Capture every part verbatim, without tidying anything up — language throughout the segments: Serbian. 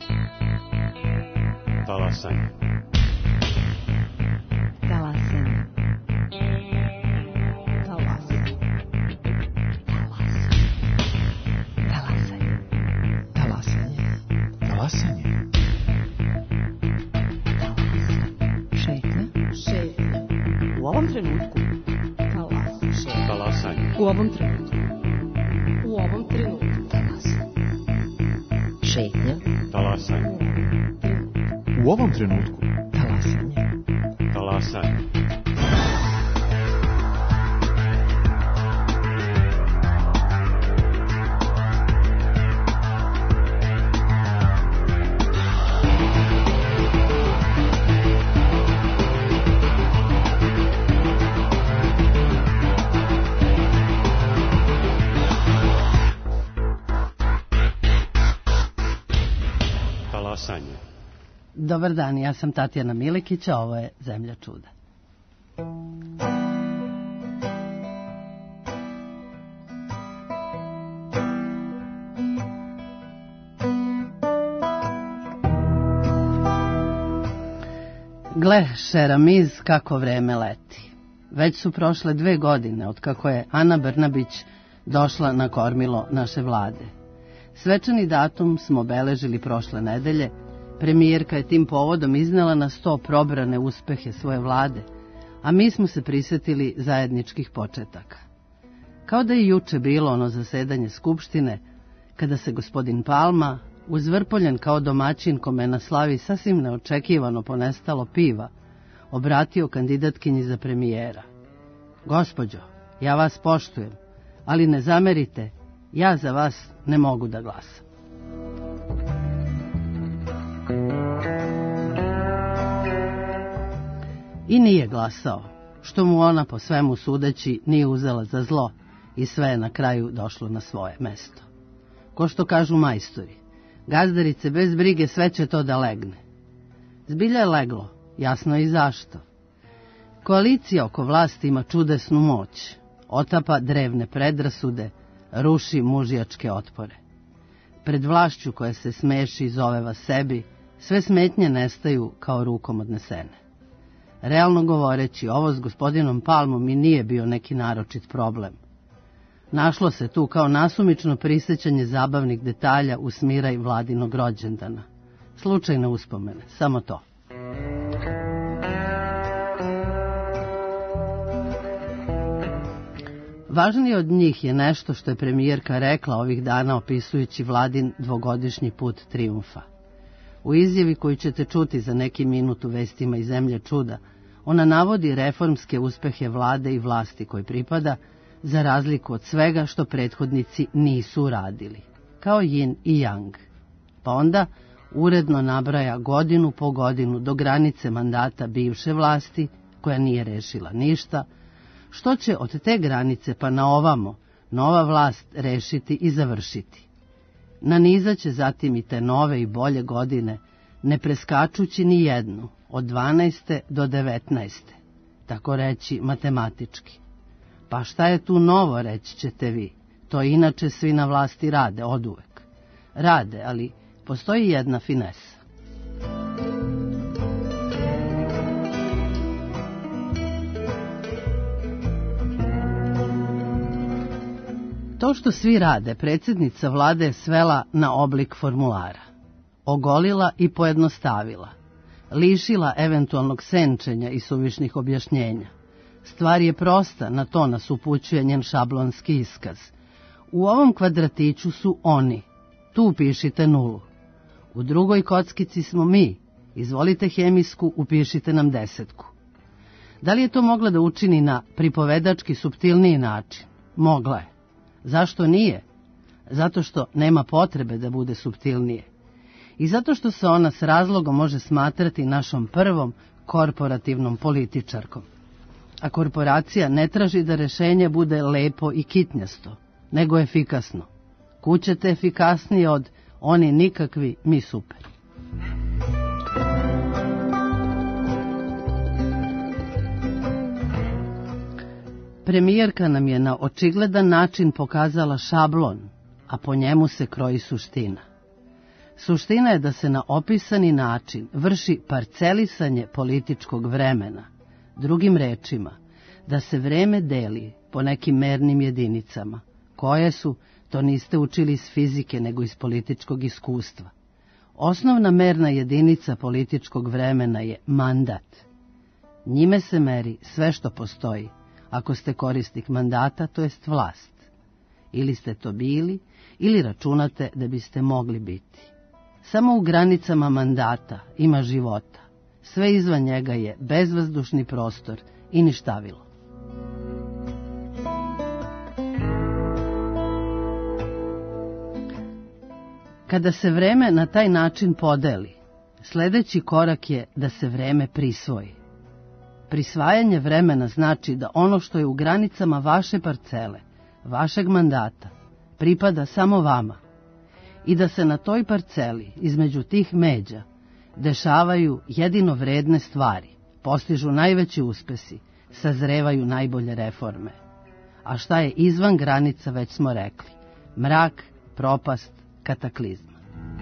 Talasanje. Talasanje. Talasanje. Talasanje. Talasanje. Talasanje. Šetnja. Šetnja. U ovom trenutku. Talasanje. Talasanje. U ovom trenutku. U ovom trenutku. Talasanje. Šetnja. Talasanje. U ovom trenutku. Talasanje. Talasanje. Talasanje. Dobar dan, ja sam Tatjana Milikić, a ovo je Zemlja čuda. Gle, Šeramiz, kako vreme leti. Već su prošle dve godine od kako je Ana Brnabić došla na kormilo naše vlade. Svečani datum smo obeležili prošle nedelje. Premijerka je tim povodom iznela na sto probrane uspehe svoje vlade, a mi smo se prisjetili zajedničkih početaka. Kao da je juče bilo ono zasedanje Skupštine, kada se gospodin Palma, uzvrpoljen kao domaćin kome na slavi sasvim neočekivano ponestalo piva, obratio kandidatkinji za premijera. Gospođo, ja vas poštujem, ali ne zamerite, ja za vas ne mogu da glasam. I nije glasao, što mu ona po svemu sudeći nije uzela za zlo i sve je na kraju došlo na svoje mesto. Ko što kažu majstori, gazdarice bez brige sve će to da legne. Zbilja je leglo, jasno i zašto. Koalicija oko vlasti ima čudesnu moć, otapa drevne predrasude, ruši mužijačke otpore. Pred vlašću koja se smeši i zove vas sebi, sve smetnje nestaju kao rukom odnesene. Realno govoreći, ovo s gospodinom Palmom i nije bio neki naročit problem. Našlo se tu kao nasumično prisjećanje zabavnih detalja u smiraj vladinog rođendana. Slučajne uspomene, samo to. Važnije od njih je nešto što je premijerka rekla ovih dana opisujući vladin dvogodišnji put trijumfa. U izjavi koju ćete čuti za neki minut u vestima iz Zemlje čuda, ona navodi reformske uspehe vlade i vlasti koji pripada, za razliku od svega što prethodnici nisu radili, kao yin i yang. Pa onda uredno nabraja godinu po godinu do granice mandata bivše vlasti, koja nije rešila ništa, što će od te granice pa na ovamo nova vlast rešiti i završiti. Nanizaće zatim i te nove i bolje godine, ne preskačući ni jednu, od dvanaeste do devetnaeste, tako reći matematički. Pa šta je tu novo, reći ćete vi, to inače svi na vlasti rade, oduvek. Rade, ali postoji jedna finesa. To što svi rade, predsjednica vlade je svela na oblik formulara. Ogolila i pojednostavila. Lišila eventualnog senčenja i suvišnih objašnjenja. Stvar je prosta, na to nas upućuje njen šablonski iskaz. U ovom kvadratiću su oni. Tu pišite nulu. U drugoj kockici smo mi. Izvolite hemijsku, upišite nam desetku. Da li je to mogla da učini na pripovedački suptilniji način? Mogla je. Zašto nije? Zato što nema potrebe da bude suptilnije. I zato što se ona s razlogom može smatrati našom prvom korporativnom političarkom. A korporacija ne traži da rešenje bude lepo i kitnjasto, nego efikasno. Kućete efikasnije od oni nikakvi, mi super. Premijerka nam je na očigledan način pokazala šablon, a po njemu se kroji suština. Suština je da se na opisani način vrši parcelisanje političkog vremena. Drugim rečima, da se vreme deli po nekim mernim jedinicama. Koje su, to niste učili iz fizike nego iz političkog iskustva. Osnovna merna jedinica političkog vremena je mandat. Njime se meri sve što postoji, ako ste korisnik mandata, to jest vlast. Ili ste to bili, ili računate da biste mogli biti. Samo u granicama mandata ima života. Sve izvan njega je bezvazdušni prostor i ništavilo. Kada se vreme na taj način podeli, sljedeći korak je da se vreme prisvoji. Prisvajanje vremena znači da ono što je u granicama vaše parcele, vašeg mandata, pripada samo vama i da se na toj parceli, između tih međa, dešavaju jedino vredne stvari, postižu najveći uspesi, sazrevaju najbolje reforme. A šta je izvan granica, već smo rekli, mrak, propast, kataklizma.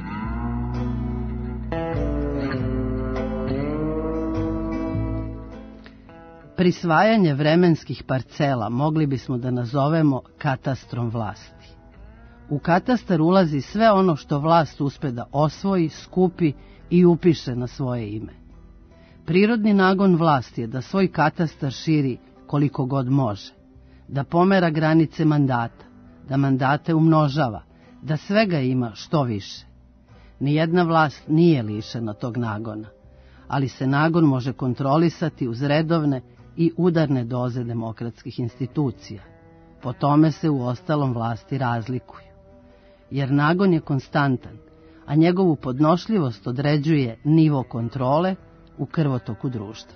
Prisvajanje vremenskih parcela mogli bismo da nazovemo katastrom vlasti. U katastar ulazi sve ono što vlast uspe da osvoji, skupi i upiše na svoje ime. Prirodni nagon vlasti je da svoj katastar širi koliko god može, da pomera granice mandata, da mandate umnožava, da svega ima što više. Nijedna vlast nije lišena tog nagona, ali se nagon može kontrolisati uz redovne i udarne doze demokratskih institucija. Po tome se u ostalom vlasti razlikuju. Jer nagon je konstantan, a njegovu podnošljivost određuje nivo kontrole u krvotoku društva.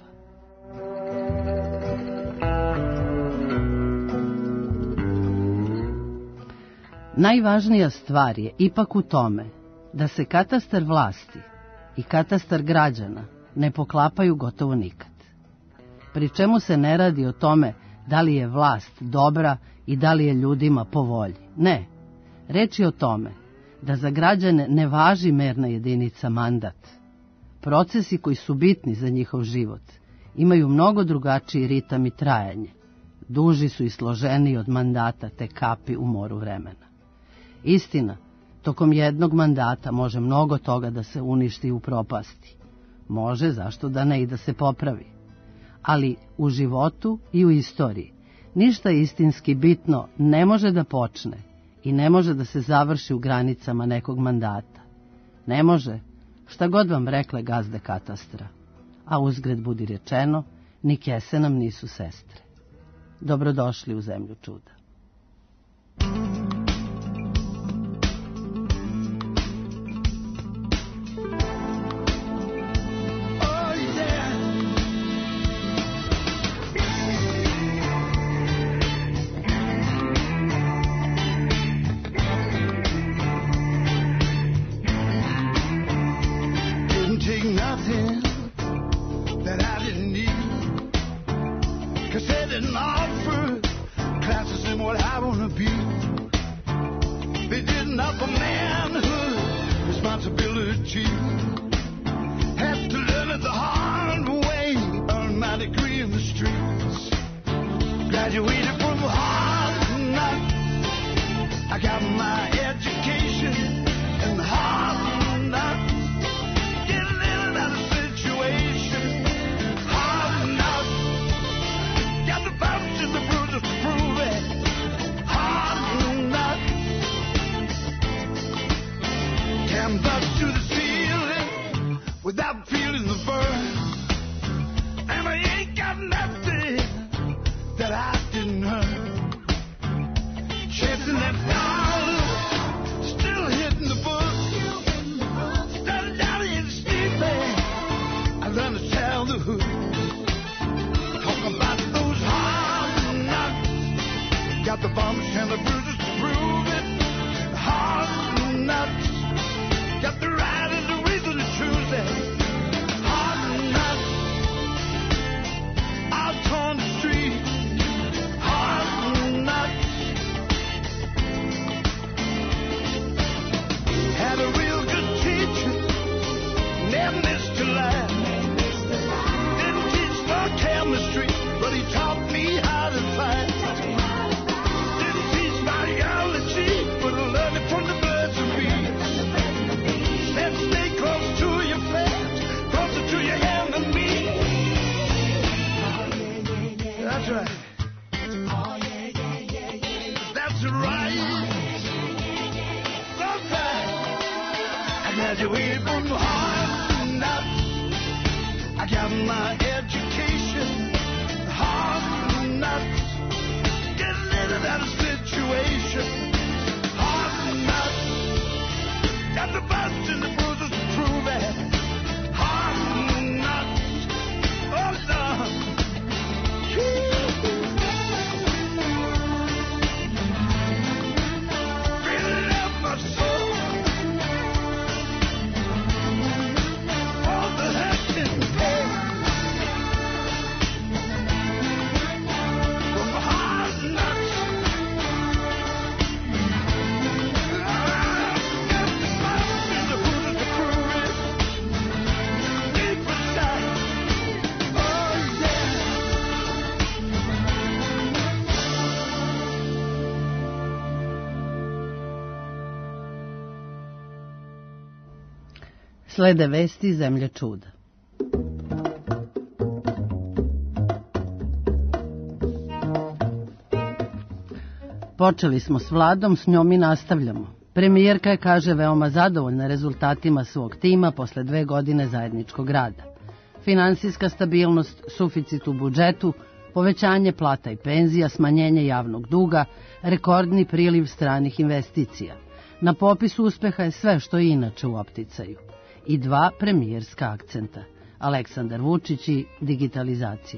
Najvažnija stvar je ipak u tome da se katastar vlasti i katastar građana ne poklapaju gotovo nikad. Pri čemu se ne radi o tome da li je vlast dobra i da li je ljudima po volji. Ne, reč je o tome da za građane ne važi merna jedinica mandat. Procesi koji su bitni za njihov život imaju mnogo drugačiji ritam i trajanje. Duži su i složeniji od mandata te kapi u moru vremena. Istina, tokom jednog mandata može mnogo toga da se uništi i upropasti. Može, zašto da ne, i da se popravi. Ali u životu i u istoriji ništa istinski bitno ne može da počne i ne može da se završi u granicama nekog mandata. Ne može, šta god vam rekle gazde katastra. A uzgred budi rečeno, ni kese nam nisu sestre. Dobrodošli u zemlju čuda. graduated from hard knocks. I got my education, hard knocks. Getting into that situation, hard knocks. Got the bust and the bruises to prove it, hard knocks. Oh, Lord. Really left my soul. All the heck in pain. From hard knocks. Got the bust and the bruises to prove it. Deep inside. Oh, yeah. Slede vesti iz zemlje čuda. Počeli smo s vladom, s njom i nastavljamo. Premijerka je, kaže, veoma zadovoljna rezultatima svog tima posle dve godine zajedničkog rada. Finansijska stabilnost, suficit u budžetu, povećanje plata i penzija, smanjenje javnog duga, rekordni priliv stranih investicija. Na popisu uspeha je sve što je inače u opticaju. I dva premijerska akcenta. Aleksandar Vučić i digitalizacija.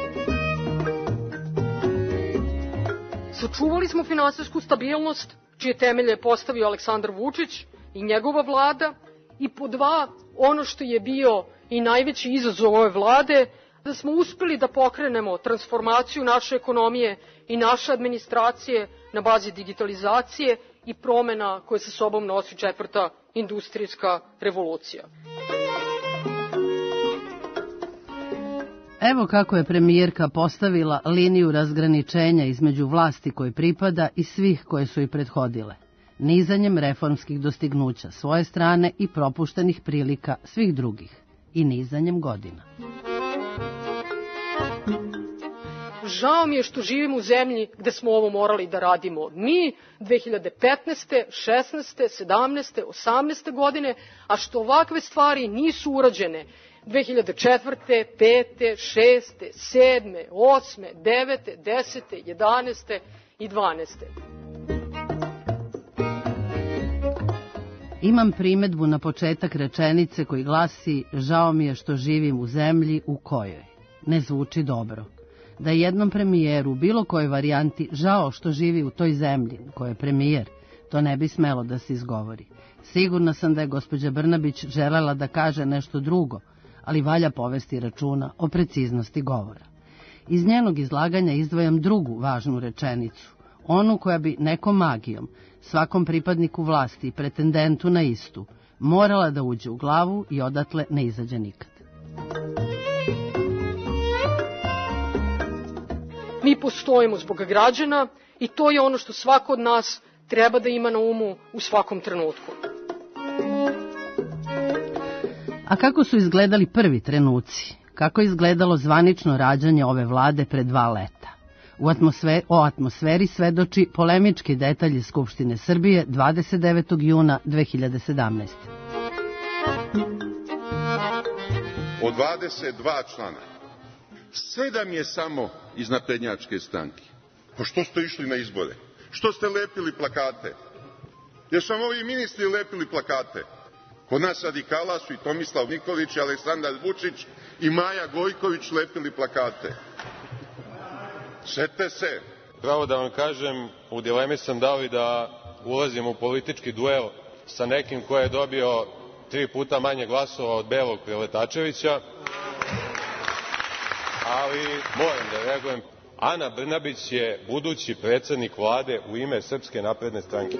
Sačuvali smo finansijsku stabilnost, čije temelje je postavio Aleksandar Vučić i njegova vlada, i po dva, ono što je bio i najveći izazov ove vlade, da smo uspeli da pokrenemo transformaciju naše ekonomije i naše administracije na bazi digitalizacije i promena koje sa sobom nosi četvrta industrijska revolucija. Evo kako je premijerka postavila liniju razgraničenja između vlasti koje pripada i svih koje su i prethodile, nizanjem reformskih dostignuća svoje strane i propuštenih prilika svih drugih, i nizanjem godina. Žao mi je što živim u zemlji gde smo ovo morali da radimo mi dve hiljade petnaeste, šesnaeste, sedamnaeste, osamnaeste godine, a što ovakve stvari nisu urađene dve hiljade četvrte, pete, šeste, sedme, osme, devete, desete, jedanaeste i dvanaeste. Imam primedbu na početak rečenice koji glasi: žao mi je što živim u zemlji u kojoj. Ne zvuči dobro. Da jednom premijeru u bilo kojoj varijanti žao što živi u toj zemlji u kojoj je premijer, to ne bi smelo da se izgovori. Sigurna sam da je gospođa Brnabić želela da kaže nešto drugo, ali valja povesti računa o preciznosti govora. Iz njenog izlaganja izdvajam drugu važnu rečenicu, onu koja bi nekom magijom, svakom pripadniku vlasti i pretendentu na istu, morala da uđe u glavu i odatle ne izađe nikad. Mi postojimo zbog građana i to je ono što svako od nas treba da ima na umu u svakom trenutku. A kako su izgledali prvi trenuci? Kako je izgledalo zvanično rađanje ove vlade pre dva leta? U atmosferi, o atmosferi svedoči polemički detalji Skupštine Srbije dvadeset devetog juna dve hiljade sedamnaeste. Od dvadeset dva člana, sedam je samo iz naprednjačke stranke. Pa što ste išli na izbore? Što ste lepili plakate? Jer sam ovi ministri lepili plakate. Kod nas radikala su i Tomislav Nikolić, i Aleksandar Vučić i Maja Gojković lepili plakate. Sete se. Pravo da vam kažem, u dilemi sam da li da ulazim u politički duel sa nekim ko je dobio tri puta manje glasova od Belog Preletačevića, ali moram da reagujem. Ana Brnabić je budući predsednik vlade u ime Srpske napredne stranke.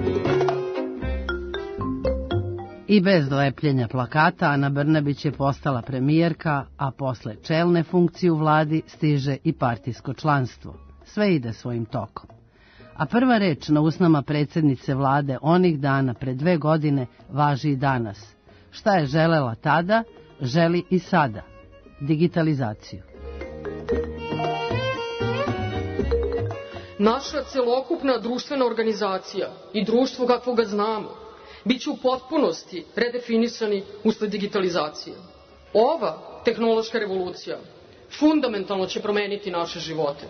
I bez lepljenja plakata Ana Brnabić je postala premijerka, a posle čelne funkcije u vladi stiže i partijsko članstvo. Sve ide svojim tokom. A prva reč na usnama predsjednice vlade onih dana pre dve godine važi i danas. Šta je želela tada, želi i sada. Digitalizaciju. Naša celokupna društvena organizacija i društvo kakvo ga znamo biće u potpunosti redefinisani usled digitalizacije. Ova tehnološka revolucija fundamentalno će promeniti naše živote.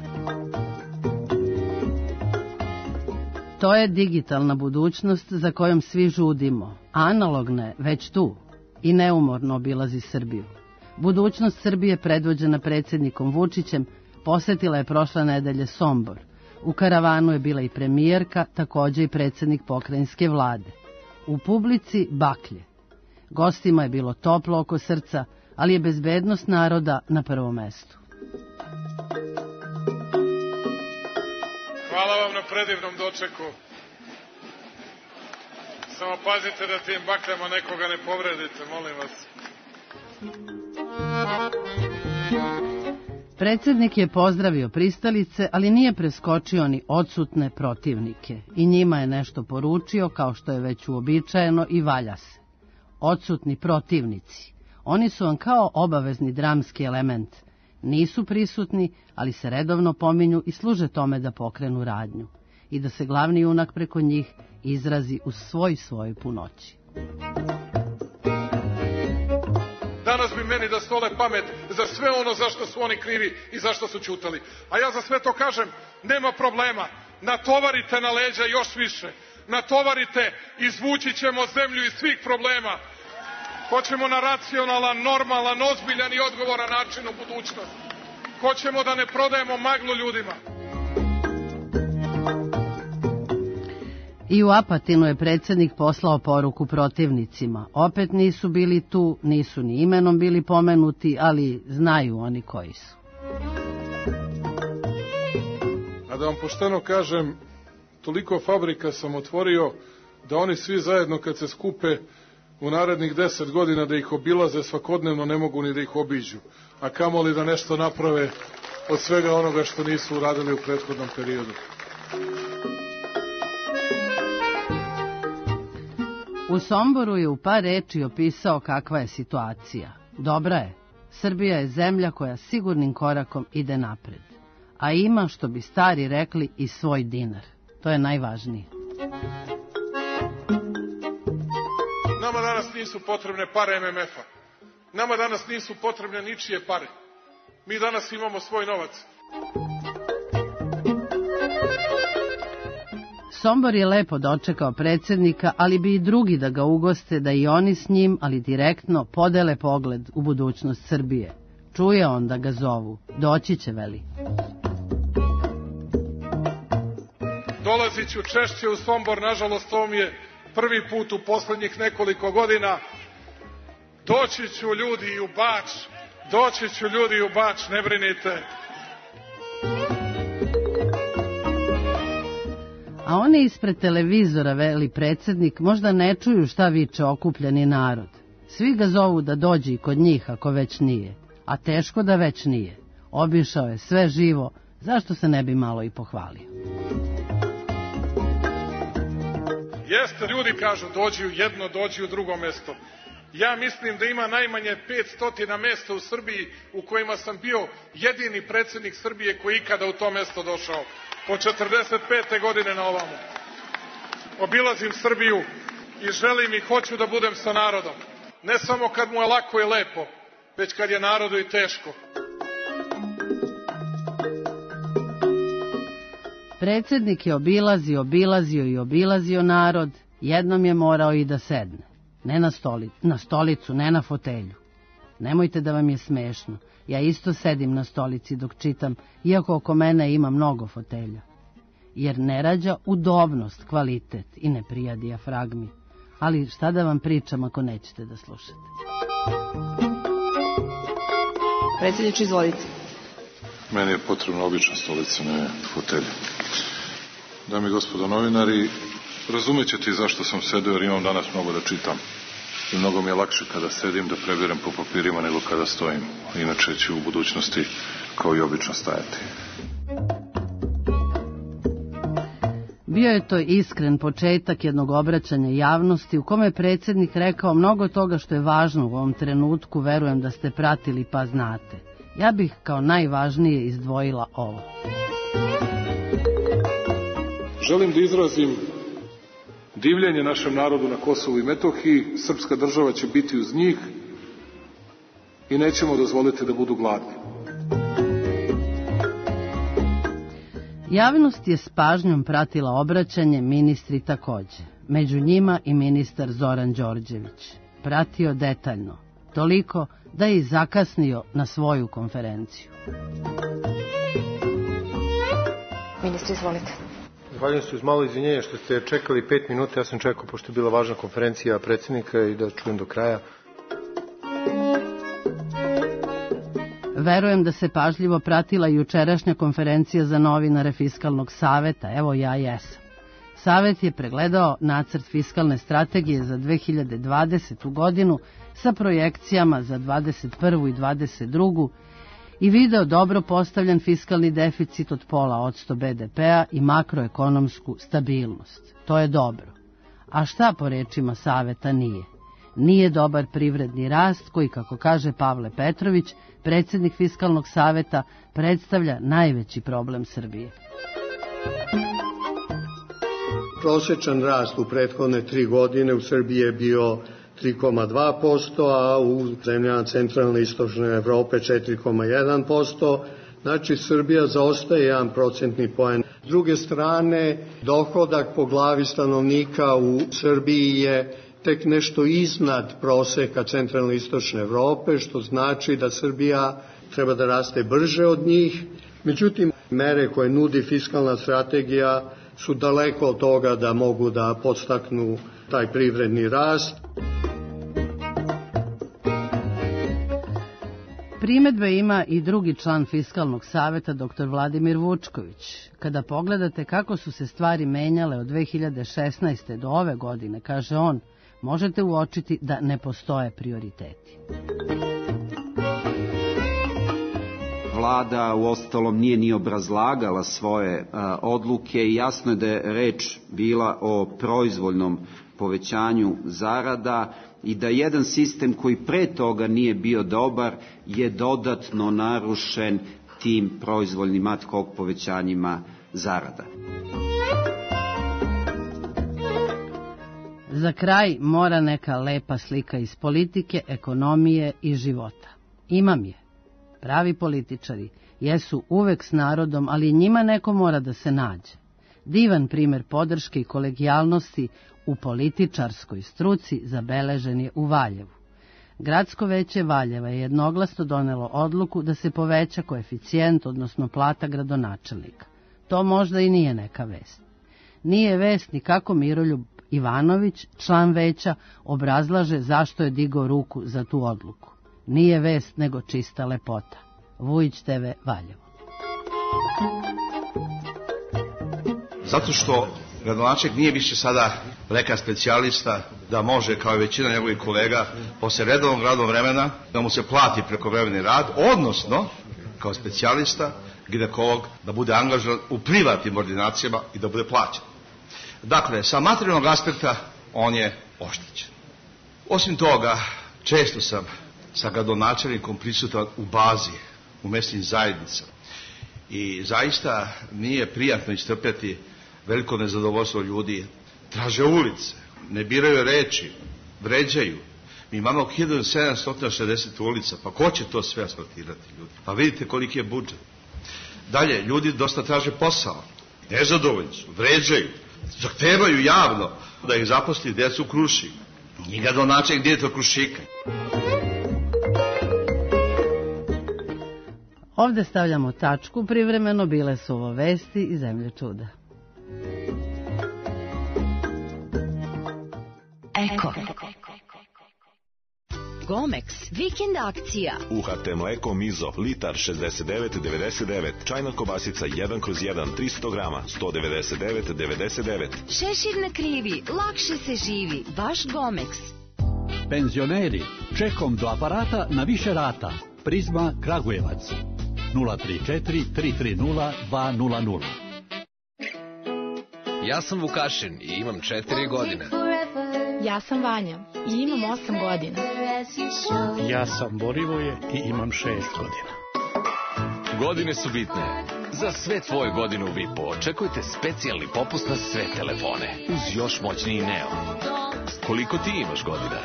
To je digitalna budućnost za kojom svi žudimo, a analogna je već tu i neumorno obilazi Srbiju. Budućnost Srbije, predvođena predsjednikom Vučićem, posetila je prošle nedelje Sombor. U karavanu je bila i premijerka, takođe i predsjednik pokrajinske vlade. U publici baklje. Gostima je bilo toplo oko srca, ali je bezbednost naroda na prvom mestu. Hvala vam na predivnom dočeku. Samo pazite da tim bakljama nekoga ne povredite, molim vas. Predsjednik je pozdravio pristalice, ali nije preskočio ni odsutne protivnike i njima je nešto poručio, kao što je već uobičajeno i valja se. Odsutni protivnici. Oni su vam kao obavezni dramski element. Nisu prisutni, ali se redovno pominju i služe tome da pokrenu radnju i da se glavni junak preko njih izrazi u svoj svojoj punoći. Danas bi meni da stole pamet za sve ono zašto su oni krivi i zašto su ćutali. A ja za sve to kažem, nema problema, natovarite na leđa još više. Natovarite, izvući ćemo zemlju iz svih problema. Hoćemo na racionalan, normalan, ozbiljan i odgovoran način u budućnost. Hoćemo da ne prodajemo maglu ljudima. I u Apatinu je predsjednik poslao poruku protivnicima. Opet nisu bili tu, nisu ni imenom bili pomenuti, ali znaju oni koji su. A da vam pošteno kažem, toliko fabrika sam otvorio da oni svi zajedno kad se skupe u narednih deset godina da ih obilaze svakodnevno ne mogu ni da ih obiđu. A kamoli da nešto naprave od svega onoga što nisu uradili u prethodnom periodu. U Somboru je u par reči opisao kakva je situacija. Dobra je. Srbija je zemlja koja sigurnim korakom ide napred. A ima, što bi stari rekli, i svoj dinar. To je najvažnije. Nama danas nisu potrebne pare M M F-a. Nama danas nisu potrebne ničije pare. Mi danas imamo svoj novac. Sombor je lepo dočekao predsjednika, ali bi i drugi da ga ugoste, da i oni s njim, ali direktno, podele pogled u budućnost Srbije. Čuje on da ga zovu. Doći će, veli. Dolazit ću češće u Sombor, nažalost, ovo mi je prvi put u poslednjih nekoliko godina. Doći ću ljudi i u Bač, doći ću ljudi i u Bač, ne brinite. A oni ispred televizora, veli predsjednik, možda ne čuju šta viče okupljeni narod. Svi ga zovu da dođe i kod njih ako već nije. A teško da već nije. Obišao je sve živo, zašto se ne bi malo i pohvalio? Jeste, ljudi kažu dođi u jedno, dođi u drugo mesto. Ja mislim da ima najmanje petsto mesta u Srbiji u kojima sam bio jedini predsjednik Srbije koji ikada u to mesto došao. Po četrdeset pete godine na ovamo. Obilazim Srbiju i želim i hoću da budem sa narodom. Ne samo kad mu je lako i lepo, već kad je narodu i teško. Predsjednik je obilazio, obilazio i obilazio narod, jednom je morao i da sedne. Ne na stolicu, na stolicu, ne na fotelju. Nemojte da vam je smešno. Ja isto sedim na stolici dok čitam, iako oko mene ima mnogo fotelja. Jer ne rađa udobnost, kvalitet i ne prija dijafragmi. Ali šta da vam pričam ako nećete da slušate? Predsjedniče, izvolite. Meni je potrebna obična stolica, ne fotelja. Dame i gospodo novinari, razumećete i zašto sam sedeo, jer imam danas mnogo da čitam. I mnogo mi je lakše kada sedim da prebiram po papirima nego kada stojim. Inače ću u budućnosti kao i obično stajati. Bio je to iskren početak jednog obraćanja javnosti u kome je predsjednik rekao mnogo toga što je važno u ovom trenutku, verujem da ste pratili pa znate. Ja bih kao najvažnije izdvojila ovo. Želim da izrazim divljenje našem narodu na Kosovu i Metohiji, srpska država će biti uz njih i nećemo dozvoliti da budu gladni. Javnost je s pažnjom pratila obraćanje ministri takođe, među njima i ministar Zoran Đorđević. Pratio detaljno, toliko da je i zakasnio na svoju konferenciju. Ministri, izvolite. Zahvaljujem se uz malo izvinjenja što ste čekali pet minuta. Ja sam čekao, pošto je bila važna konferencija predsjednika, i da čujem do kraja. Verujem da se pažljivo pratila jučerašnja konferencija za novinare Fiskalnog saveta. Evo, ja jesam. Savet je pregledao nacrt fiskalne strategije za dve hiljade dvadesetu godinu sa projekcijama za dvadeset prvu i dvadeset drugu i video dobro postavljen fiskalni deficit od pola odsto be de pea i makroekonomsku stabilnost. To je dobro. A šta po rečima Saveta nije? Nije dobar privredni rast koji, kako kaže Pavle Petrović, predsjednik Fiskalnog saveta, predstavlja najveći problem Srbije. Prosječan rast u prethodne tri godine u Srbiji je bio tri zarez dva posto, a u zemljama centralne i istočne Evrope četiri zarez jedan posto. Znači, Srbija zaostaje jedan procentni poen. S druge strane, dohodak po glavi stanovnika u Srbiji je tek nešto iznad proseka centralne i istočne Evrope, što znači da Srbija treba da raste brže od njih. Međutim, mere koje nudi fiskalna strategija su daleko od toga da mogu da podstaknu taj privredni rast. Primedbe ima i drugi član Fiskalnog saveta, doktor Vladimir Vučković. Kada pogledate kako su se stvari menjale od dve hiljade šesnaeste. do ove godine, kaže on, možete uočiti da ne postoje prioriteti. Vlada uostalom nije ni obrazlagala svoje a, odluke i jasno je da je reč bila o proizvoljnom povećanju zarada i da jedan sistem koji pre toga nije bio dobar je dodatno narušen tim proizvoljnim ad hoc povećanjima zarada. Za kraj mora neka lepa slika iz politike, ekonomije i života. Imam je. Pravi političari jesu uvek s narodom, ali njima neko mora da se nađe. Divan primer podrške i kolegijalnosti u političarskoj struci zabeležen je u Valjevu. Gradsko veće Valjeva je jednoglasno donelo odluku da se poveća koeficijent, odnosno plata gradonačelnika. To možda i nije neka vest. Nije vest ni kako Miroljub Ivanović, član veća, obrazlaže zašto je digao ruku za tu odluku. Nije vest, nego čista lepota. Vujić te ve Valjevo. Zato što gradonačelnik nije više sada lekar specijalista da može, kao i većina njegovih kolega, posle redovnog radnog vremena da mu se plati prekovremeni rad, odnosno kao specijalista, ginekolog, da bude angažovan u privatnim ordinacijama i da bude plaćen. Dakle, sa materijalnog aspekta on je oštećen. Osim toga, često sam sa gradonačelnikom prisutan u bazi, u mesnim zajednicama. I zaista nije prijatno istrpeti veliko nezadovoljstvo ljudi. Traže ulice, ne biraju reči, vređaju. Mi imamo hiljadu sedamsto šezdeset ulica, pa ko će to sve asfaltirati ljudi? Pa vidite koliki je budžet. Dalje, ljudi dosta traže posao, nezadovoljni su, vređaju, zahtevaju javno da ih zaposli decu u Krušik. I gradonačelnik direktor Krušika. Ovde stavljamo tačku, privremeno bile su ovo vesti iz zemlje čuda. Eko. Gomex, vikend akcija. U ha te mleko Mizo, litar šezdeset devet devedeset devet, čajna kobasica jedan kroz jedan, tristo grama, sto devedeset devet devedeset devet. Šešir na krivi, lakše se živi, baš Gomex. Penzioneri, čekom do aparata na više rata. Prizma Kragujevac. nula tri četiri tri tri nula dva nula nula. Ja sam Vukašin i imam četiri godine. Ja sam Vanja i imam osam godina. Ja sam Borivoje i imam šest godina. Godine su bitne Za sve tvoje godine u V I P-u očekujte specijalni popust na sve telefone uz još moćniji Neo. Koliko ti imaš godina?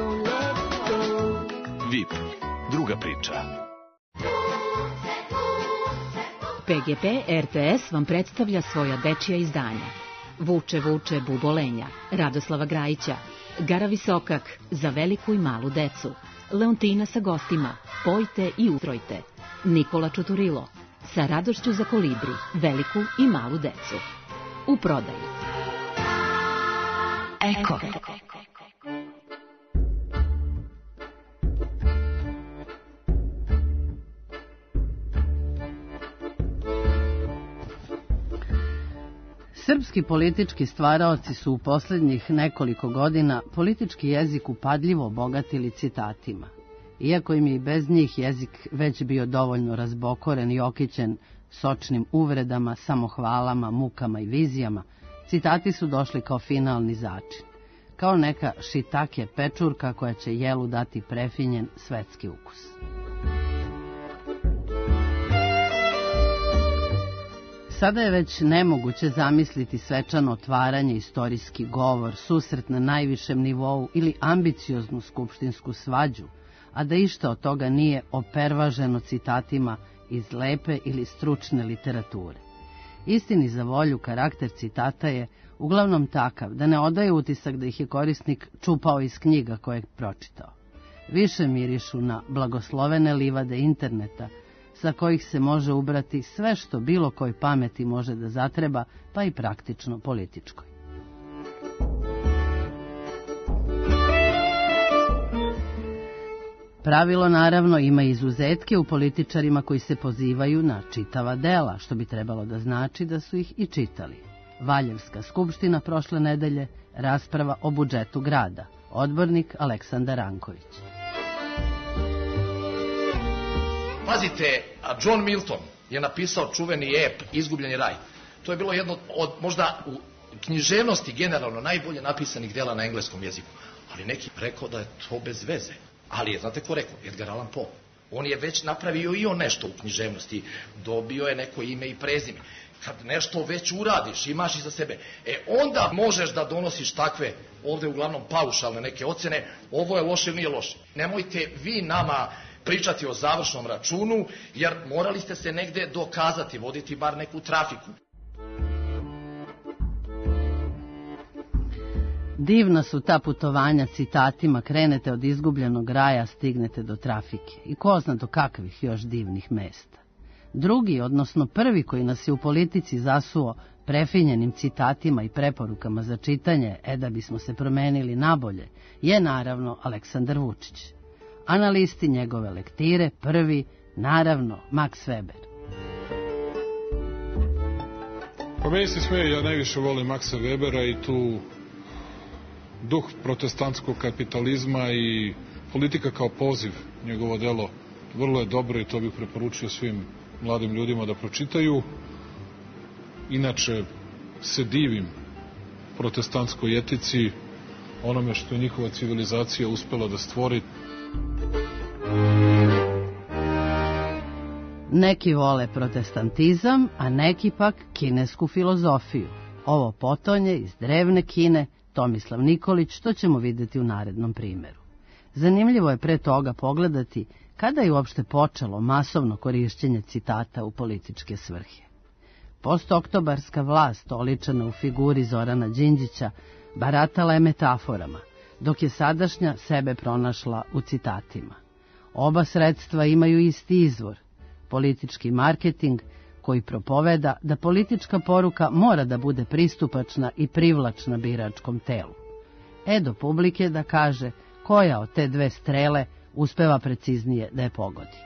V I P. Druga priča. P G P R T S vam predstavlja svoja dečija izdanja. Vuče, vuče, bubolenja, Radoslava Grajića, Gara Visokak, za veliku i malu decu, Leontina sa gostima, Pojte i ustrojte, Nikola Čuturilo, sa radošću za kolibri, veliku i malu decu. U prodaji. Eko. Srpski politički stvaraoci su u posljednjih nekoliko godina politički jezik upadljivo obogatili citatima. Iako im je i bez njih jezik već bio dovoljno razbokoren i okićen sočnim uvredama, samohvalama, mukama i vizijama, citati su došli kao finalni začin, kao neka šitake pečurka koja će jelu dati prefinjen svetski ukus. Sada je već nemoguće zamisliti svečano otvaranje, istorijski govor, susret na najvišem nivou ili ambicioznu skupštinsku svađu, a da išta od toga nije opervaženo citatima iz lepe ili stručne literature. Istini za volju, karakter citata je uglavnom takav da ne odaje utisak da ih je korisnik čupao iz knjiga koje je pročitao. Više mirišu na blagoslovene livade interneta, sa kojih se može ubrati sve što bilo koj pameti može da zatreba, pa i praktično političkoj. Pravilo naravno ima izuzetke u političarima koji se pozivaju na čitava dela, što bi trebalo da znači da su ih i čitali. Valjevska skupština prošle nedelje, rasprava o budžetu grada, odbornik Aleksandar Ranković. Pazite, a John Milton je napisao čuveni ep Izgubljeni raj. To je bilo jedno od možda u književnosti generalno najbolje napisanih dela na engleskom jeziku. Ali neki rekao da je to bez veze. Ali je, znate ko rekao? Edgar Allan Poe. On je već napravio i on nešto u književnosti. Dobio je neko ime i prezime. Kad nešto već uradiš, imaš iza sebe, e onda možeš da donosiš takve, ovde uglavnom paušalne neke ocene, ovo je loše ili nije loše. Nemojte vi nama pričati o završnom računu, jer morali ste se negde dokazati, voditi bar neku trafiku. Divna su ta putovanja citatima, krenete od izgubljenog raja, stignete do trafike i ko zna do kakvih još divnih mesta. Drugi, odnosno prvi koji nas je u politici zasuo prefinjenim citatima i preporukama za čitanje, e da bismo se promenili nabolje, je naravno Aleksandar Vučić. A na listi njegove lektire prvi, naravno, Max Weber. Pa meni se smeje, ja najviše volim Maxa Webera i tu duh protestantskog kapitalizma i politika kao poziv, njegovo delo vrlo je dobro i to bih preporučio svim mladim ljudima da pročitaju. Inače se divim protestantskoj etici, onome što je njihova civilizacija uspela da stvori. Neki vole protestantizam, a neki pak kinesku filozofiju. Ovo potonje iz drevne Kine, Tomislav Nikolić, to ćemo vidjeti u narednom primjeru. Zanimljivo je pre toga pogledati kada je uopšte počelo masovno korišćenje citata u političke svrhe. Postoktobarska vlast, oličena u figuri Zorana Đinđića, baratala je metaforama, dok je sadašnja sebe pronašla u citatima. Oba sredstva imaju isti izvor, politički marketing, koji propoveda da politička poruka mora da bude pristupačna i privlačna biračkom telu. E do publike da kaže koja od te dve strele uspeva preciznije da je pogodi.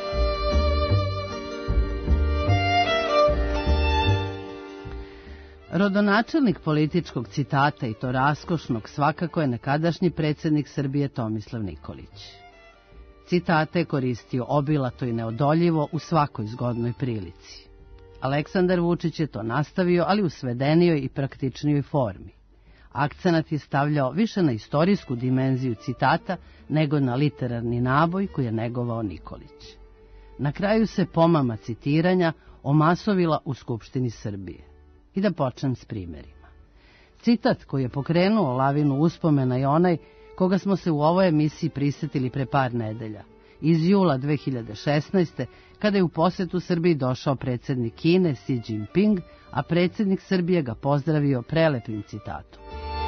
Rodonačelnik političkog citata, i to raskošnog, svakako je nekadašnji predsjednik Srbije Tomislav Nikolić. Citate je koristio obilato i neodoljivo u svakoj zgodnoj prilici. Aleksandar Vučić je to nastavio, ali u svedenijoj i praktičnijoj formi. Akcenat je stavljao više na istorijsku dimenziju citata nego na literarni naboj koji je negovao Nikolić. Na kraju se pomama citiranja omasovila u Skupštini Srbije. I da počnem s primjerima. Citat koji je pokrenuo lavinu uspomena je onaj koga smo se u ovoj emisiji prisjetili pre par nedelja, iz jula dve hiljade šesnaeste. kada je u posetu Srbiji došao predsjednik Kine Xi Jinping, a predsjednik Srbije ga pozdravio prelepim citatom.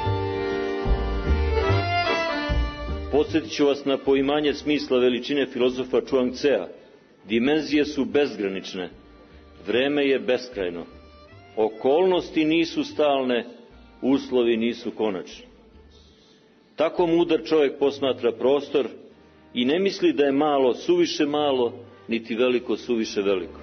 Podsjetit ću vas na poimanje smisla veličine filozofa Chuang Tsea. Dimenzije su bezgranične, vreme je beskrajno. Okolnosti nisu stalne, uslovi nisu konačni. Tako mudar čovjek posmatra prostor i ne misli da je malo suviše malo, niti veliko suviše veliko.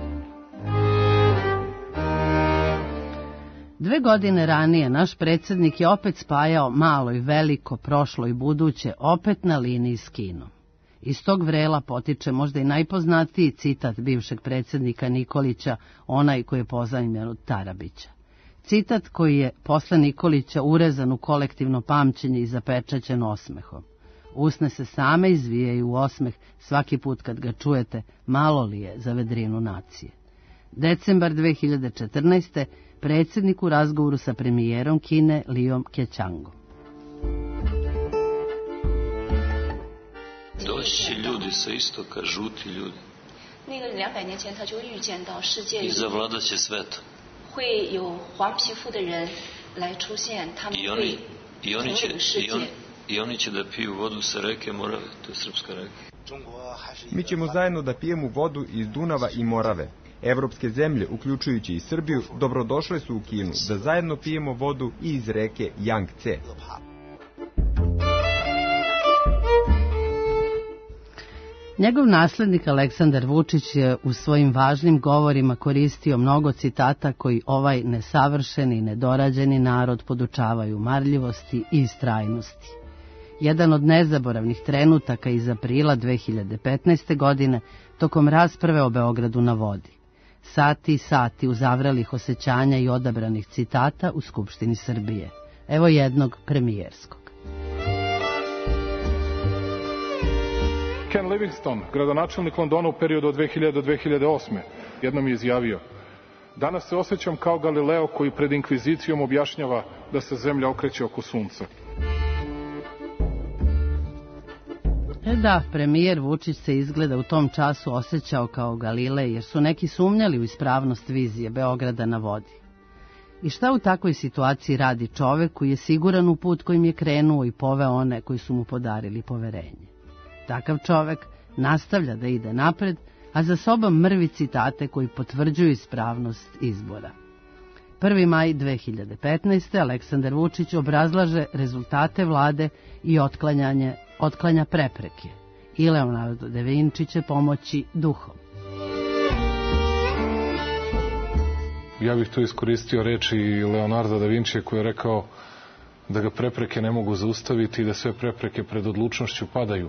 Dve godine ranije naš predsjednik je opet spajao malo i veliko, prošlo i buduće, opet na liniji s Kinom. Iz tog vrela potiče možda i najpoznatiji citat bivšeg predsjednika Nikolića, onaj koji je pozajmljen od Tarabića. Citat koji je posle Nikolića urezan u kolektivno pamćenje i zapečaćen osmehom. Usne se same izvijaju u osmeh svaki put kad ga čujete, malo li je za vedrinu nacije. Decembar dve hiljade četrnaeste. predsjednik u razgovoru sa premijerom Kine Liom Keqiangom. Doći će ljudi sa istoka, žuti ljudi. I zavladat će svetom. I oni, i oni će, i on, i oni će da piju vodu sa reke Morave, to je srpska reka. Mi ćemo zajedno da pijemo vodu iz Dunava i Morave. Evropske zemlje, uključujući i Srbiju, dobrodošle su u Kinu da zajedno pijemo vodu i iz reke Jangtze. Njegov naslednik Aleksandar Vučić je u svojim važnim govorima koristio mnogo citata koji ovaj nesavršeni i nedorađeni narod podučavaju marljivosti i istrajnosti. Jedan od nezaboravnih trenutaka iz aprila dve hiljade petnaeste. godine tokom rasprave o Beogradu na vodi. Sati i sati uzavrelih osjećanja i odabranih citata u Skupštini Srbije. Evo jednog premijerskog. Ken Livingstone, gradonačelnik Londona u periodu od dve hiljade do dve hiljade osme. jednom je izjavio: danas se osjećam kao Galileo koji pred inkvizicijom objašnjava da se zemlja okreće oko sunca. E da, premijer Vučić se izgleda u tom času osjećao kao Galilej, jer su neki sumnjali u ispravnost vizije Beograda na vodi. I šta u takvoj situaciji radi čovek koji je siguran u put kojim je krenuo i poveo one koji su mu podarili poverenje? Takav čovek nastavlja da ide napred, a za sobom mrvi citate koji potvrđuju ispravnost izbora. prvi maj dve hiljade petnaeste. Aleksandar Vučić obrazlaže rezultate vlade i otklanjanje, otklanja prepreke. I Leonardo da Vinci će pomoći duhom. Ja bih tu iskoristio reči Leonarda da Vincija koji je rekao da ga prepreke ne mogu zaustaviti i da sve prepreke pred odlučnošću padaju.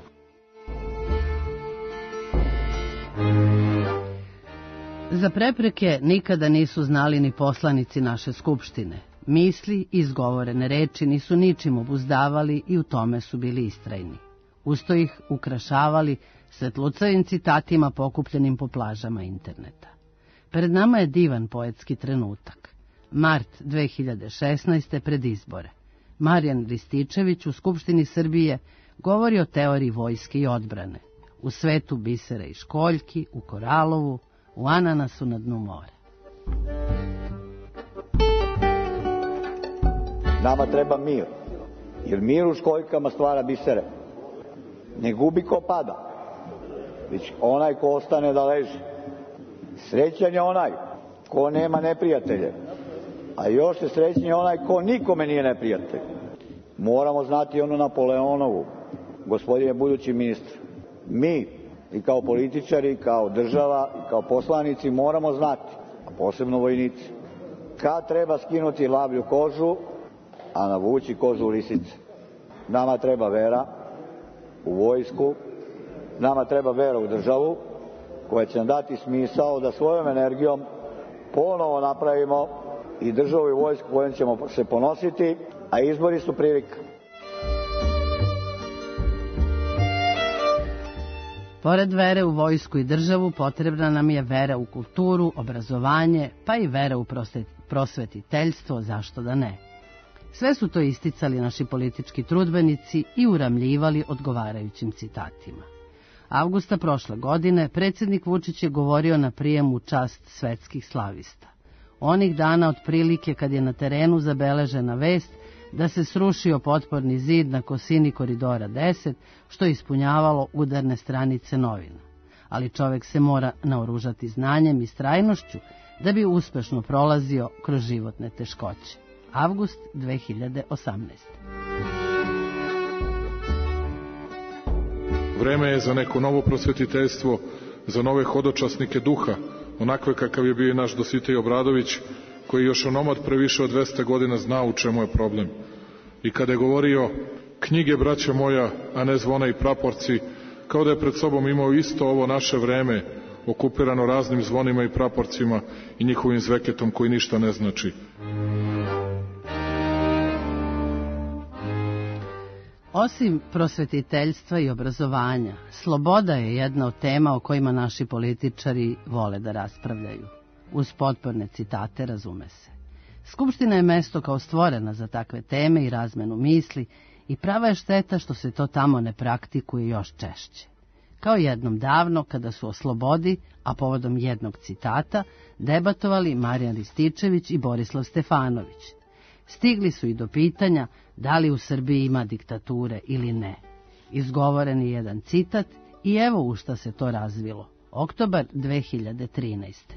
Za prepreke nikada nisu znali ni poslanici naše skupštine. Misli, izgovorene reči nisu ničim obuzdavali i u tome su bili istrajni. Usto ih ukrašavali svetlucavim citatima pokupljenim po plažama interneta. Pred nama je divan poetski trenutak. Mart dve hiljade šesnaeste. pred izbore. Marijan Rističević u Skupštini Srbije govori o teoriji vojske i odbrane. U svetu bisera i školjki, u koralovu, u ananasu na dnu mora. Nama treba mir, jer mir u školjkama stvara bisere. Ne gubi ko pada, već onaj ko ostane da leži. Srećan je onaj ko nema neprijatelje, a još je srećniji onaj ko nikome nije neprijatelj. Moramo znati onu Napoleonovu, gospodine budući ministre. Mi, i kao političari, kao država, kao poslanici, moramo znati, a posebno vojnici, kad treba skinuti lavlju kožu, a navući kožu lisice. Nama treba vera u vojsku, nama treba vera u državu, koja će nam dati smisao da svojom energijom ponovo napravimo i državu i vojsku kojom ćemo se ponositi, a izbori su prilika. Pored vere u vojsku i državu, potrebna nam je vera u kulturu, obrazovanje, pa i vera u prosvetiteljstvo, zašto da ne. Sve su to isticali naši politički trudbenici i uramljivali odgovarajućim citatima. Avgusta prošle godine predsjednik Vučić je govorio na prijemu u čast svetskih slavista. Onih dana otprilike kad je na terenu zabeležena vest da se srušio potporni zid na kosini koridora deset, što je ispunjavalo udarne stranice novina. Ali čovek se mora naoružati znanjem i strajnošću da bi uspešno prolazio kroz životne teškoće. Avgust dve hiljade osamnaeste. Vreme je za neko novo prosvetiteljstvo, za nove hodočasnike duha, onakve kakav je bio i naš Dositej Obradović, koji još onomad pre više od dvesta godina zna u čemu je problem. I kada je govorio, knjige, braća moja, a ne zvona i praporci, kao da je pred sobom imao isto ovo naše vreme, okupirano raznim zvonima i praporcima i njihovim zveketom koji ništa ne znači. Osim prosvetiteljstva i obrazovanja, sloboda je jedna od tema o kojima naši političari vole da raspravljaju. Uz potporne citate, razume se. Skupština je mesto kao stvorena za takve teme i razmenu misli i prava je šteta što se to tamo ne praktikuje još češće. Kao jednom davno, kada su o slobodi, a povodom jednog citata, debatovali Marijan Rističević i Borislav Stefanović. Stigli su i do pitanja da li u Srbiji ima diktature ili ne. Izgovoren je jedan citat i evo u šta se to razvilo. Oktobar dve hiljade trinaeste.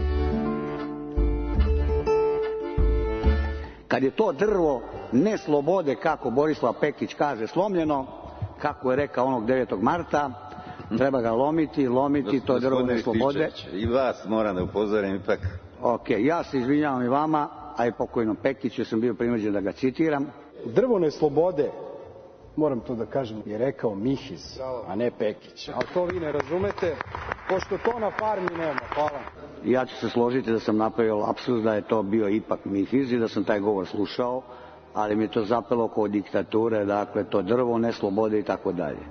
Kad je to drvo ne slobode, kako Borislav Pekić kaže, slomljeno, kako je rekao onog devetog marta, treba ga lomiti, lomiti, to je drvo ne slobode. I vas moram da upozorim ipak. Ok, ja se izvinjavam i vama, a i pokojnom Pekiću sam bio prinuđen da ga citiram. Drvo ne slobode, moram to da kažem, je rekao Mihiz, a ne Pekić. Ali to vi ne razumete, pošto to na farmi nema. Hvala. Ja ću se složiti da sam napravio lapsus, da je to bio ipak Mihiz i da sam taj govor slušao, ali mi je to zapelo kao diktature, dakle to drvo ne slobode i tako dalje.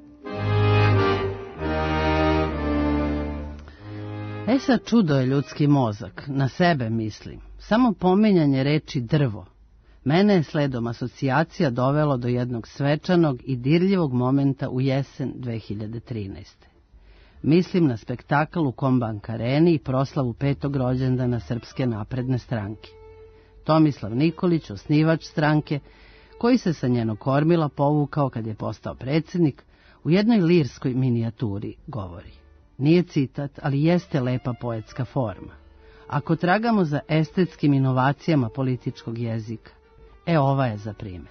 E sad, čudo je ljudski mozak, na sebe mislim. Samo pominjanje reči drvo. Mene je sledom asocijacija dovelo do jednog svečanog i dirljivog momenta u jesen dve hiljade trinaeste. Mislim na spektakl u Kombank areni i proslavu petog rođendana Srpske napredne stranke. Tomislav Nikolić, osnivač stranke, koji se sa njenog kormila povukao kad je postao predsjednik, u jednoj lirskoj minijaturi govori. Nije citat, ali jeste lepa poetska forma. Ako tragamo za estetskim inovacijama političkog jezika, e ova je za primjer.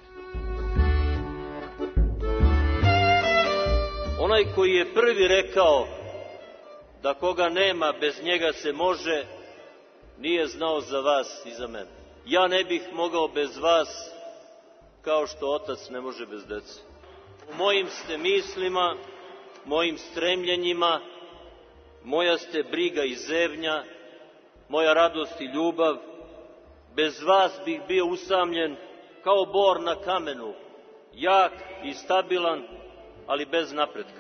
Onaj koji je prvi rekao da koga nema, bez njega se može, nije znao za vas i za mene. Ja ne bih mogao bez vas, kao što otac ne može bez dece. U mojim ste mislima, mojim stremljenjima, moja ste briga i zevnja, moja radost i ljubav. Bez vas bih bio usamljen kao bor na kamenu, jak i stabilan, ali bez napretka.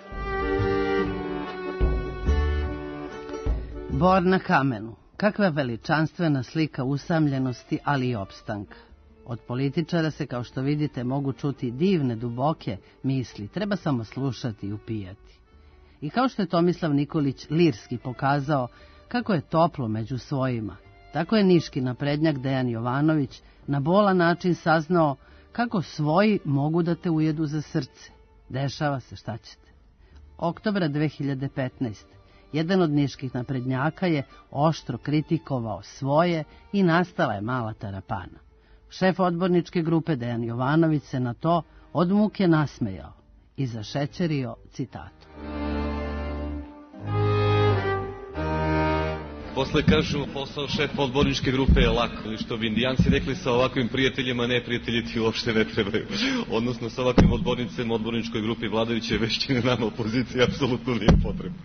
Bor na kamenu. Kakva veličanstvena slika usamljenosti, ali i opstanka. Od političara se, kao što vidite, mogu čuti divne, duboke misli, treba samo slušati i upijati. I kao što je Tomislav Nikolić lirski pokazao kako je toplo među svojima, tako je niški naprednjak Dejan Jovanović na bolan način saznao kako svoji mogu da te ujedu za srce. Dešava se, šta ćete. Oktobra dve hiljade petnaeste. Jedan od niških naprednjaka je oštro kritikovao svoje i nastala je mala tarapana. Šef odborničke grupe Dejan Jovanović se na to od muke nasmejao i zašećerio citatu. Posle kažu, posao šef odborničke grupe je lak, ili što bi Indijanci rekli, sa ovakvim prijateljima neprijatelji ti uopšte ne trebaju. Odnosno sa ovakvim odbornicima odborničkoj grupi vladajuće većine nama opozicije apsolutno nije potrebno.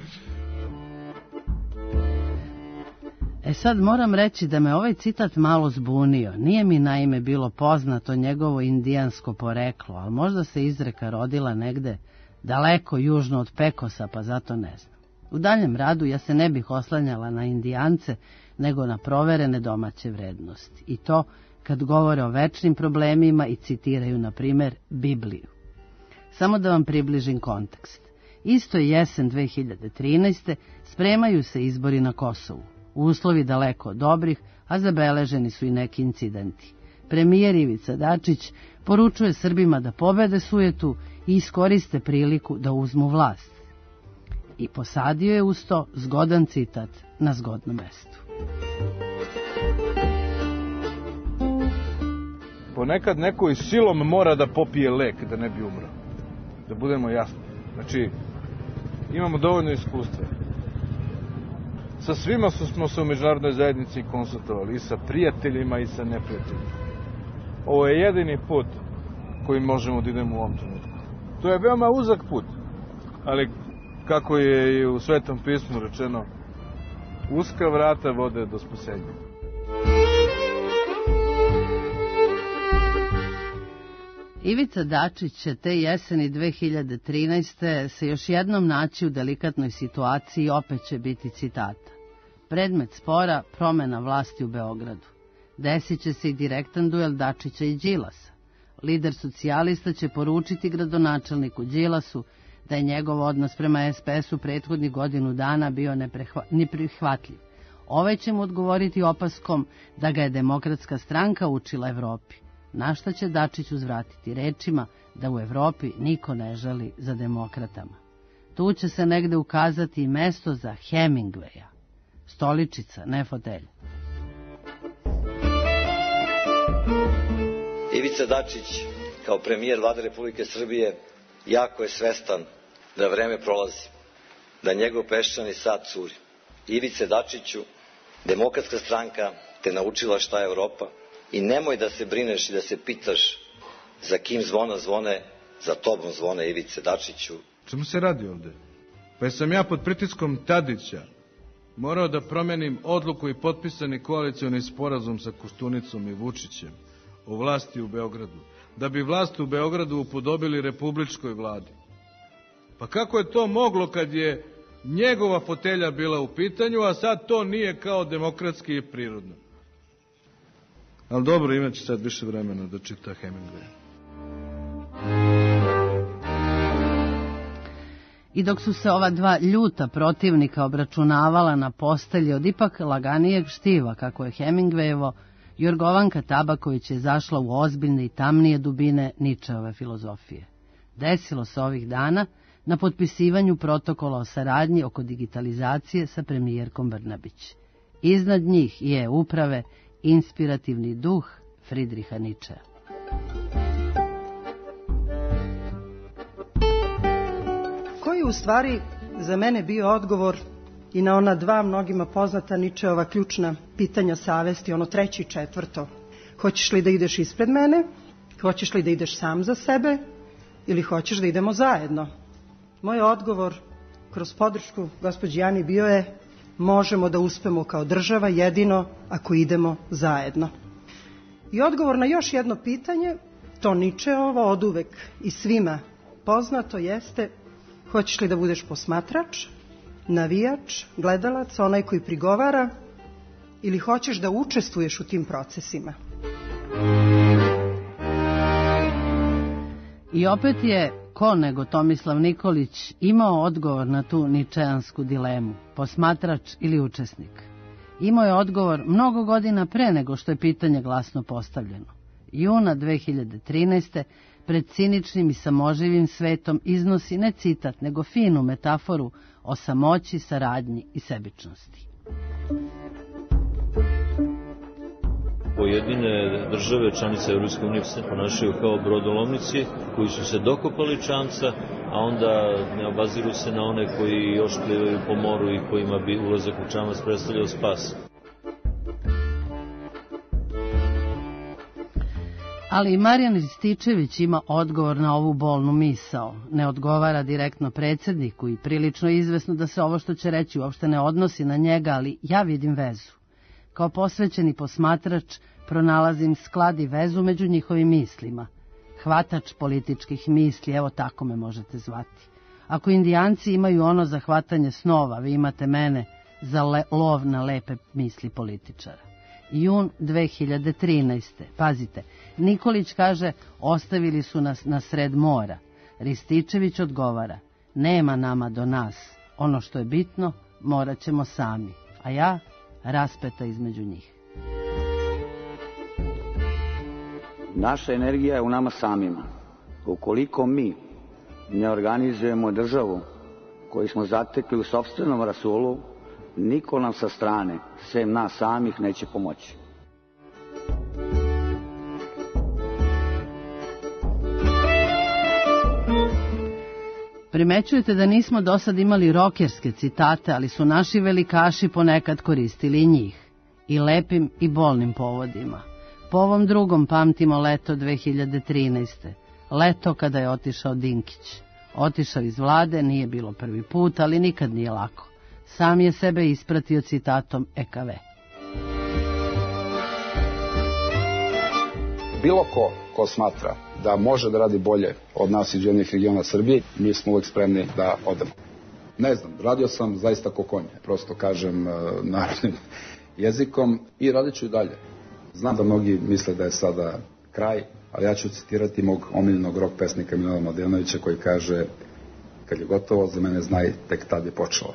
E sad moram reći da me ovaj citat malo zbunio. Nije mi naime bilo poznato njegovo indijansko poreklo, ali možda se izreka rodila negde daleko južno od Pekosa, pa zato ne znam. U daljem radu ja se ne bih oslanjala na Indijance, nego na proverene domaće vrednosti. I to kad govore o večnim problemima i citiraju, na primer, Bibliju. Samo da vam približim kontekst. Isto je jesen dve hiljade trinaeste. spremaju se izbori na Kosovu. Uslovi daleko od dobrih, a zabeleženi su i neki incidenti. Premijer Ivica Dačić poručuje Srbima da pobede sujetu i iskoriste priliku da uzmu vlast. I posadio je uz to zgodan citat na zgodnom mestu. Ponekad neko i silom mora da popije lek da ne bi umro. Da budemo jasni. Znači, imamo dovoljno iskustva. Sa svima smo se u međunarodnoj zajednici konsultovali, i sa prijateljima i sa neprijateljima. Ovo je jedini put koji možemo da idemo u ovom trenutku. To je veoma uzak put, ali kako je i u Svetom pismu rečeno, uska vrata vode do spasenja. Ivica Dačić će te jeseni dve hiljade trinaeste. se još jednom naći u delikatnoj situaciji i opet će biti citata. Predmet spora, promena vlasti u Beogradu. Desit će se i direktan duel Dačića i Đilasa. Lider socijalista će poručiti gradonačelniku Đilasu da je njegov odnos prema es pe esu prethodnih godinu dana bio neprihvatljiv. Ovaj će mu odgovoriti opaskom da ga je Demokratska stranka učila Evropi. Na šta će Dačić uzvratiti rečima da u Evropi niko ne žali za demokratama. Tu će se negde ukazati i mesto za Hemingwaya. Stoličica, ne fotelj. Ivica Dačić, kao premijer Vlade Republike Srbije, jako je svestan da vreme prolazi, da njegov peščani sat curi. Ivice Dačiću, Demokratska stranka te naučila šta je Evropa i nemoj da se brineš i da se pitaš za kim zvona zvone, za tobom zvone, Ivice Dačiću. Čemu se radi ovde? Pa sam ja pod pritiskom Tadića morao da promenim odluku i potpisani koalicioni sporazum sa Koštunicom i Vučićem o vlasti u Beogradu, da bi vlast u Beogradu upodobili republičkoj vladi. Pa kako je to moglo kad je njegova fotelja bila u pitanju, a sad to nije kao demokratski i prirodno? Ali dobro, imaće sad više vremena da čita Hemingway. I dok su se ova dva ljuta protivnika obračunavala na postelji od ipak laganijeg štiva, kako je Hemingwayevo, Jorgovanka Tabaković je zašla u ozbiljne i tamnije dubine Ničeove filozofije. Desilo se ovih dana na potpisivanju protokola o saradnji oko digitalizacije sa premijerkom Brnabić. Iznad njih je uprave inspirativni duh Fridriha Ničea. Koji u stvari za mene bio odgovor i na ona dva mnogima poznata Ničeova ključna pitanja savesti, ono treće i četvrto. Hoćeš li da ideš ispred mene? Hoćeš li da ideš sam za sebe? Ili hoćeš da idemo zajedno? Moj odgovor kroz podršku gospođi Ani bio je: možemo da uspemo kao država jedino ako idemo zajedno. I odgovor na još jedno pitanje, to Ničeovo oduvek i svima poznato, jeste: hoćeš li da budeš posmatrač, navijač, gledalac, onaj koji prigovara, ili hoćeš da učestvuješ u tim procesima? I opet je, ko nego Tomislav Nikolić, imao odgovor na tu ničeansku dilemu, posmatrač ili učesnik. Imao je odgovor mnogo godina pre nego što je pitanje glasno postavljeno. Juna dve hiljade trinaeste. pred ciničnim i samoživim svetom iznosi ne citat, nego finu metaforu o samoći, saradnji i sebičnosti. Pojedine države, članice Evropske unije, se ponašaju kao brodolomnici koji su se dokopali čamca, a onda ne obaziru se na one koji još plivaju po moru i kojima bi ulazak u čamac predstavljao spas. Ali i Marijan Rističević ima odgovor na ovu bolnu misao. Ne odgovara direktno predsjedniku i prilično je izvesno da se ovo što će reći uopšte ne odnosi na njega, ali ja vidim vezu. Kao posvećeni posmatrač pronalazim sklad i vezu među njihovim mislima. Hvatač političkih misli, evo tako me možete zvati. Ako Indijanci imaju ono za hvatanje snova, vi imate mene za le, lov na lepe misli političara. Jun dve hiljade trinaeste. Pazite, Nikolić kaže, ostavili su nas na sred mora. Rističević odgovara, nema nama do nas. Ono što je bitno, morat ćemo sami. A ja, raspeta između njih. Naša energija je u nama samima. Ukoliko mi ne organizujemo državu koju smo zatekli u sopstvenom rasulu, niko nam sa strane, sem nas samih, neće pomoći. Primećujete da nismo do sad imali rokerske citate, ali su naši velikaši ponekad koristili i njih. I lepim i bolnim povodima. Po ovom drugom pamtimo leto dve hiljade trinaeste. Leto kada je otišao Dinkić. Otišao iz vlade, nije bilo prvi put, ali nikad nije lako. Sam je sebe ispratio citatom E K V. Bilo ko, ko smatra da može da radi bolje od nas iz jednih regiona Srbije, mi smo uvek spremni da odemo. Ne znam, radio sam zaista ko konje, prosto kažem narodnim jezikom i radit ću i dalje. Znam da mnogi misle da je sada kraj, ali ja ću citirati mog omiljenog rock pesnika Milana Mladenovića koji kaže, kad je gotovo, za mene znaj, tek tad je počelo.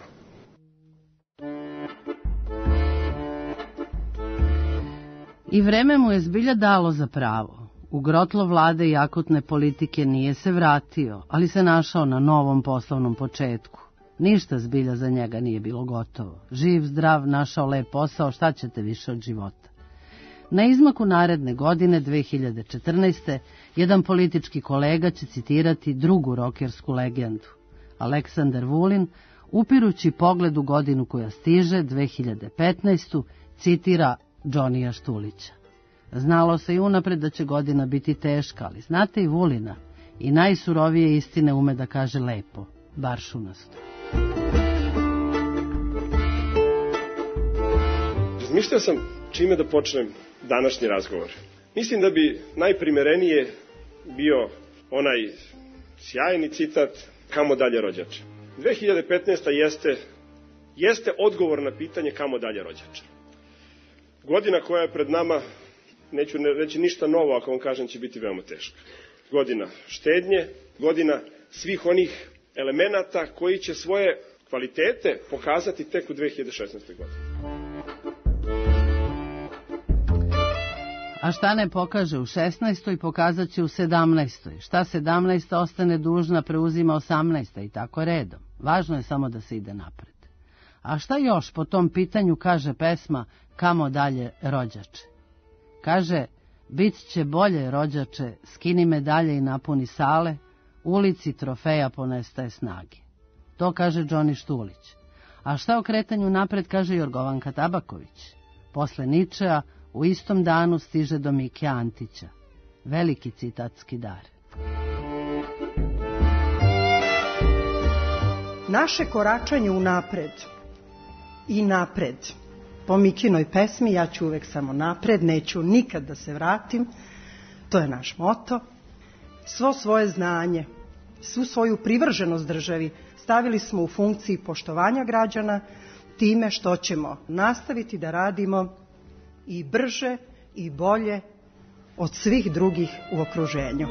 I vreme mu je zbilja dalo za pravo. U grotlo vlade i akutne politike nije se vratio, ali se našao na novom poslovnom početku. Ništa zbilja za njega nije bilo gotovo. Živ, zdrav, našao lep posao, šta ćete više od života? Na izmaku naredne godine, dve hiljade četrnaeste. jedan politički kolega će citirati drugu rokersku legendu. Aleksandar Vulin, upirući pogled u godinu koja stiže, dve hiljade petnaestu. citira Džonija Štulića. Znalo se i unapred da će godina biti teška, ali znate i Vulina, i najsurovije istine ume da kaže lepo, bar šunasto. Razmišljao sam čime da počnem današnji razgovor. Mislim da bi najprimerenije bio onaj sjajni citat kamo dalje rođače. dve hiljade petnaesta. jeste, jeste odgovor na pitanje kamo dalje rođače. Godina koja je pred nama, neću reći ništa novo ako vam kažem, će biti veoma teška. Godina štednje, godina svih onih elemenata koji će svoje kvalitete pokazati tek u dve hiljade šesnaestoj. godini. A šta ne pokaže u šesnaestoj. pokazat će u sedamnaestoj. Šta sedamnaesta. ostane dužna, preuzima osamnaesta. i tako redom. Važno je samo da se ide napred. A šta još po tom pitanju kaže pesma Kamo dalje rođače? Kaže, bit će bolje rođače, skini medalje i napuni sale, ulici trofeja ponestaje snage. To kaže Džoni Štulić. A šta o kretanju napred kaže Jorgovanka Tabaković? Posle Ničea u istom danu stiže do Mike Antića. Veliki citatski dar. Naše koračanje u napred i napred. Po Mikinoj pesmi ja ću uvek samo napred, neću nikad da se vratim. To je naš moto. Svo svoje znanje, svu svoju privrženost državi stavili smo u funkciji poštovanja građana time što ćemo nastaviti da radimo i brže i bolje od svih drugih u okruženju.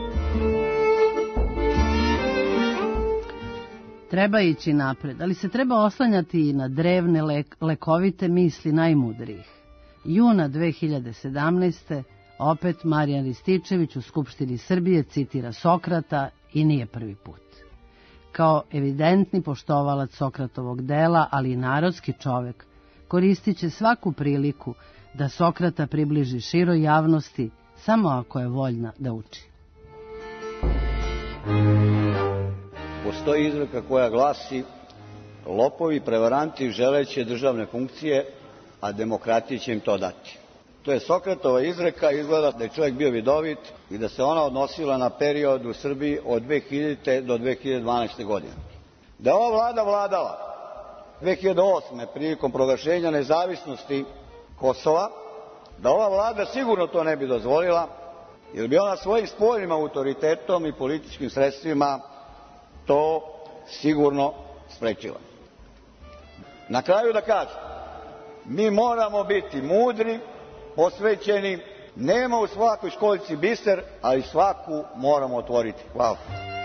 Treba ići napred, ali se treba oslanjati i na drevne lek, lekovite misli najmudrijih. Juna dve hiljade sedamnaeste. opet Marijan Rističević u Skupštini Srbije citira Sokrata i nije prvi put. Kao evidentni poštovalac Sokratovog dela, ali i narodski čovek, koristit će svaku priliku da Sokrata približi široj javnosti, samo ako je voljna da uči. Postoji izreka koja glasi: lopovi, prevaranti želeće državne funkcije, a demokratija će im to dati. To je Sokratova izreka, izgleda da je čovjek bio vidovit i da se ona odnosila na period u Srbiji od dve hiljadite. do dve hiljade dvanaeste. godine. Da je ova vlada vladala dve hiljade osme. prilikom proglašenja nezavisnosti Kosova, da ova vlada sigurno to ne bi dozvolila, jer bi ona svojim spoljnim autoritetom i političkim sredstvima to sigurno sprečila. Na kraju da kažem, mi moramo biti mudri, posvećeni, nema u svakoj školjci biser, ali svaku moramo otvoriti. Hvala.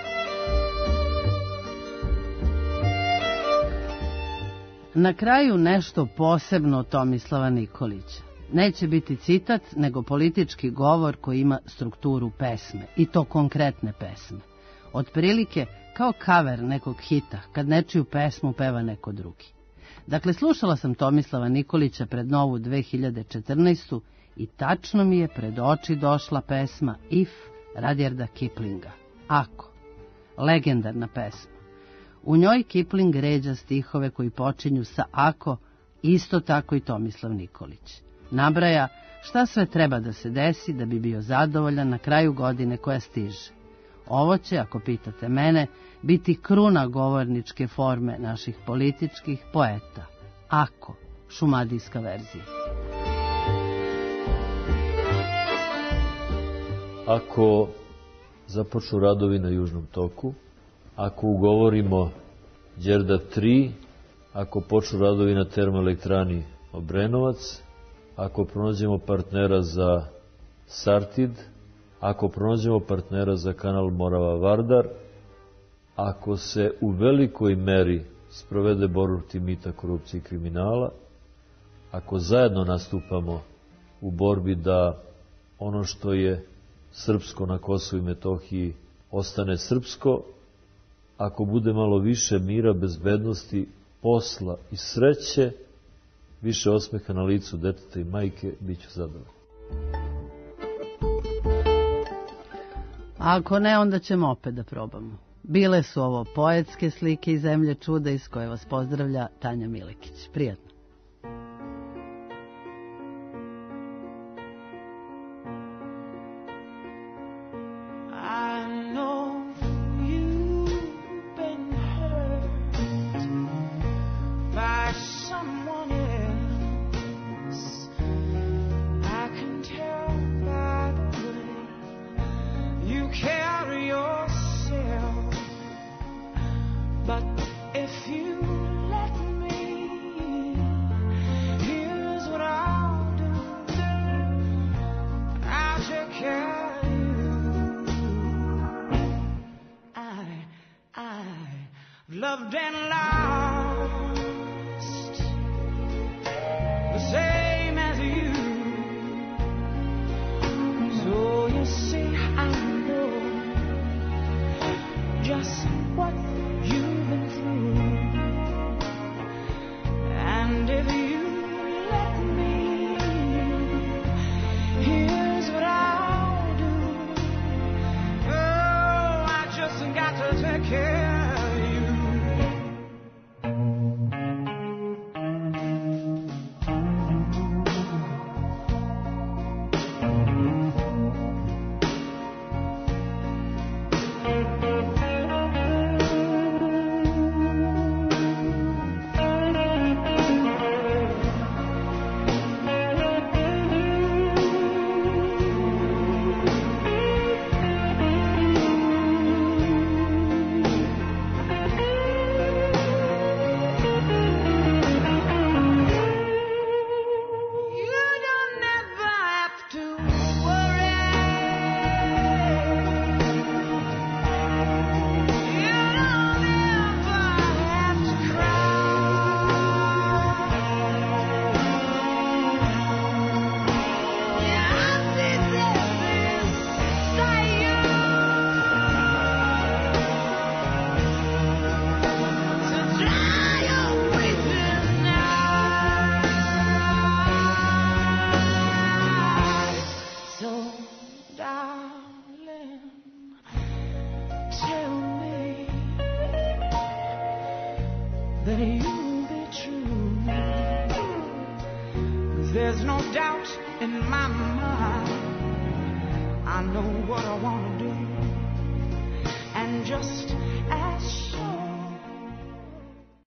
Na kraju nešto posebno od Tomislava Nikolića. Neće biti citat, nego politički govor koji ima strukturu pesme, i to konkretne pesme. Otprilike kao cover nekog hita, kad nečiju pesmu peva neko drugi. Dakle, slušala sam Tomislava Nikolića pred novu dve hiljade četrnaestu. i tačno mi je pred oči došla pesma If Rudyarda Kiplinga. Ako. Legendarna pesma. U njoj Kipling ređa stihove koji počinju sa ako, isto tako i Tomislav Nikolić. Nabraja šta sve treba da se desi da bi bio zadovoljan na kraju godine koja stiže. Ovo će, ako pitate mene, biti kruna govorničke forme naših političkih poeta. Ako, šumadijska verzija. Ako započnu radovi na Južnom toku, ako ugovorimo Đerdap tri, ako počnu radovi na termoelektrani Obrenovac, ako pronađemo partnera za Sartid, ako pronađemo partnera za kanal Morava-Vardar, ako se u velikoj meri sprovede borba protiv mita, korupcije i kriminala, ako zajedno nastupamo u borbi da ono što je srpsko na Kosovu i Metohiji ostane srpsko, ako bude malo više mira, bezbednosti, posla i sreće, više osmeha na licu deteta i majke, bit ću zadovoljan. A ako ne, onda ćemo opet da probamo. Bile su ovo poetske slike iz Zemlje čuda, iz koje vas pozdravlja Tanja Milekić. Prijatno. Loved and lost, the same as you. So you see, I know just what you've been through. And if you let me, here's what I'll do. Oh, I just got to take care. That you'll be true, 'cause there's no doubt in my mind. I know what I want.